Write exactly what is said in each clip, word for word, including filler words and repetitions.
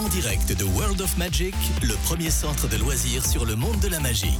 en direct de World of Magic, le premier centre de loisirs sur le monde de la magie.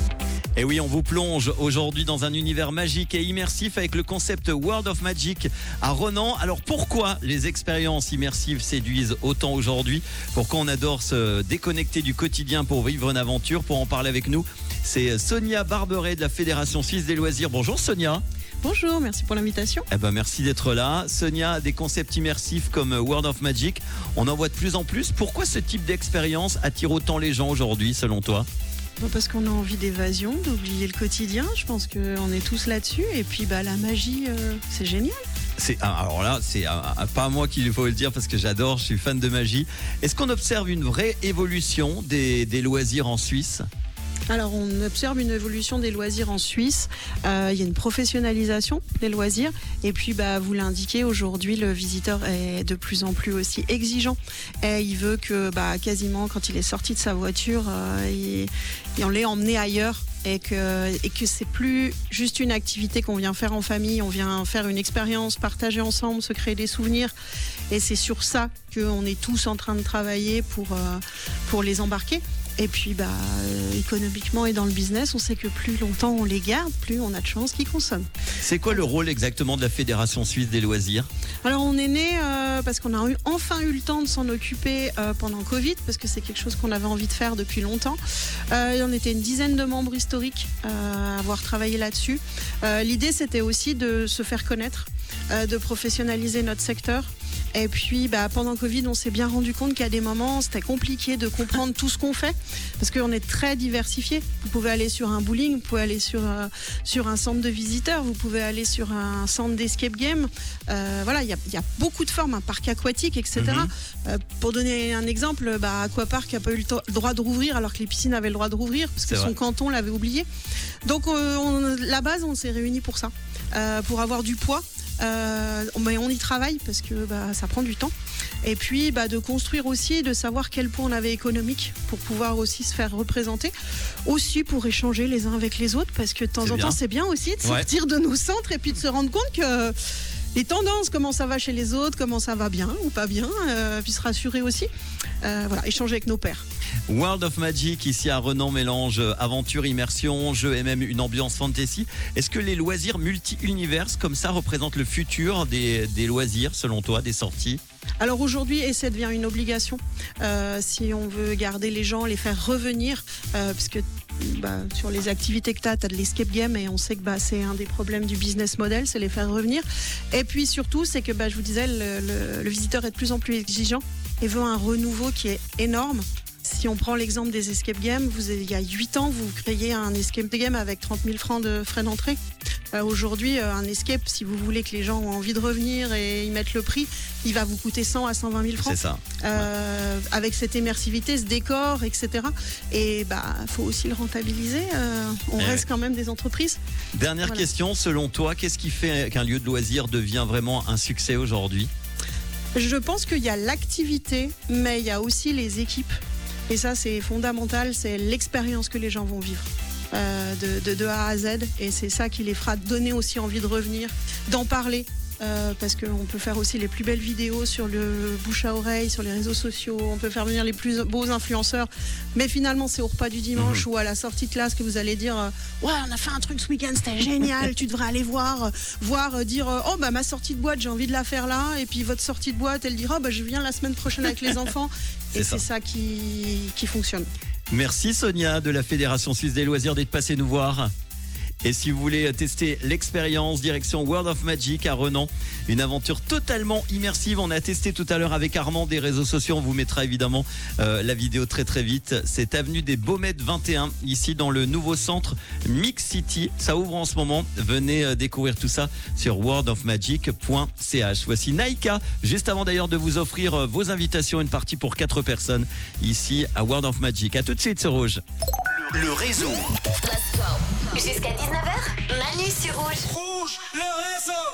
Et oui, on vous plonge aujourd'hui dans un univers magique et immersif avec le concept World of Magic à Ronan. Alors pourquoi les expériences immersives séduisent autant aujourd'hui? Pourquoi on adore se déconnecter du quotidien pour vivre une aventure? Pour en parler avec nous, c'est Sonia Barberet de la Fédération Suisse des Loisirs. Bonjour Sonia. Bonjour, merci pour l'invitation. Eh ben merci d'être là. Sonia, des concepts immersifs comme World of Magic, on en voit de plus en plus. Pourquoi ce type d'expérience attire autant les gens aujourd'hui selon toi? Parce qu'on a envie d'évasion, d'oublier le quotidien. Je pense qu'on est tous là-dessus. Et puis bah, la magie, euh, c'est génial. C'est, alors là, c'est euh, pas à moi qu'il faut le dire parce que j'adore, je suis fan de magie. Est-ce qu'on observe une vraie évolution des, des loisirs en Suisse ? Alors on observe une évolution des loisirs en Suisse, euh, il y a une professionnalisation des loisirs et puis bah, vous l'indiquez, aujourd'hui le visiteur est de plus en plus aussi exigeant et il veut que bah, quasiment quand il est sorti de sa voiture, euh, il, il, on l'ait emmené ailleurs. Et que, et que c'est plus juste une activité qu'on vient faire en famille, on vient faire une expérience, partager ensemble, se créer des souvenirs. Et c'est sur ça qu'on est tous en train de travailler pour, euh, pour les embarquer. Et puis, bah, euh, économiquement et dans le business, on sait que plus longtemps on les garde, plus on a de chances qu'ils consomment. C'est quoi le rôle exactement de la Fédération Suisse des Loisirs ? Alors, on est né euh, parce qu'on a eu, enfin eu le temps de s'en occuper euh, pendant Covid, parce que c'est quelque chose qu'on avait envie de faire depuis longtemps. Euh, on était une dizaine de membres historiques euh, à avoir travaillé là-dessus. Euh, l'idée, c'était aussi de se faire connaître, euh, de professionnaliser notre secteur. Et puis, bah, pendant Covid, on s'est bien rendu compte qu'à des moments, c'était compliqué de comprendre tout ce qu'on fait parce qu'on est très diversifié. Vous pouvez aller sur un bowling, vous pouvez aller sur, euh, sur un centre de visiteurs, vous pouvez aller sur un centre d'escape game. Euh, voilà, il y a, y a beaucoup de formes, un parc aquatique, et cetera. Mm-hmm. Euh, pour donner un exemple, bah, Aquapark n'a pas eu le, to- le droit de rouvrir alors que les piscines avaient le droit de rouvrir parce que son canton l'avait oublié. Donc, euh, on, la base, on s'est réunis pour ça, euh, pour avoir du poids. Euh, mais on y travaille parce que bah, ça prend du temps et puis bah, de construire aussi, de savoir quel point on avait économique pour pouvoir aussi se faire représenter, aussi pour échanger les uns avec les autres parce que de temps c'est en bien. temps c'est bien aussi de sortir ouais. de nos centres et puis de se rendre compte que les tendances, comment ça va chez les autres, comment ça va bien ou pas bien, euh, puis se rassurer aussi, euh, voilà, échanger avec nos pairs. World of Magic, ici à Renan, mélange aventure, immersion, jeu et même une ambiance fantasy. Est-ce que les loisirs multi-univers comme ça représentent le futur des, des loisirs selon toi, des sorties ? Alors aujourd'hui, et ça devient une obligation, euh, si on veut garder les gens, les faire revenir, euh, parce que bah, sur les activités que tu as, tu as de l'escape game et on sait que bah, c'est un des problèmes du business model, c'est les faire revenir. Et puis surtout, c'est que bah, je vous disais, le, le, le visiteur est de plus en plus exigeant et veut un renouveau qui est énorme. Si on prend l'exemple des escape games, vous, il y a huit ans, vous créiez un escape game avec trente mille francs de frais d'entrée. Euh, aujourd'hui, euh, un escape, si vous voulez que les gens ont envie de revenir et y mettre le prix, il va vous coûter cent à cent vingt mille francs. C'est ça. Euh, ouais. Avec cette immersivité, ce décor, et cetera. Et bah, faut aussi le rentabiliser. Euh, on eh reste ouais. quand même des entreprises. Dernière voilà. question, selon toi, qu'est-ce qui fait qu'un lieu de loisir devient vraiment un succès aujourd'hui ? Je pense qu'il y a l'activité, mais il y a aussi les équipes. Et ça, c'est fondamental, c'est l'expérience que les gens vont vivre euh, de, de, de A à Z. Et c'est ça qui les fera donner aussi envie de revenir, d'en parler. Euh, parce qu'on peut faire aussi les plus belles vidéos sur le bouche à oreille, sur les réseaux sociaux. On peut faire venir les plus beaux influenceurs. Mais finalement, c'est au repas du dimanche mmh. ou à la sortie de classe que vous allez dire « Ouais, on a fait un truc ce week-end, c'était génial, tu devrais aller voir. » Voir, dire « Oh, bah ma sortie de boîte, j'ai envie de la faire là. » Et puis votre sortie de boîte, elle dira oh, « bah je viens la semaine prochaine avec les enfants. » Et c'est ça, ça qui, qui fonctionne. Merci Sonia de la Fédération Suisse des Loisirs d'être passée nous voir. Et si vous voulez tester l'expérience, direction World of Magic à Renan, une aventure totalement immersive. On a testé tout à l'heure avec Armand des réseaux sociaux. On vous mettra évidemment euh, la vidéo très très vite. C'est avenue des Baumettes vingt et un, ici dans le nouveau centre Mix City. Ça ouvre en ce moment. Venez euh, découvrir tout ça sur world of magic point c h. Voici Naika, juste avant d'ailleurs de vous offrir euh, vos invitations, une partie pour quatre personnes ici à World of Magic. À tout de suite sur Rouge. Le réseau. Let's go. Jusqu'à dix-neuf heures, Manu sur Rouge. Rouge, le réseau.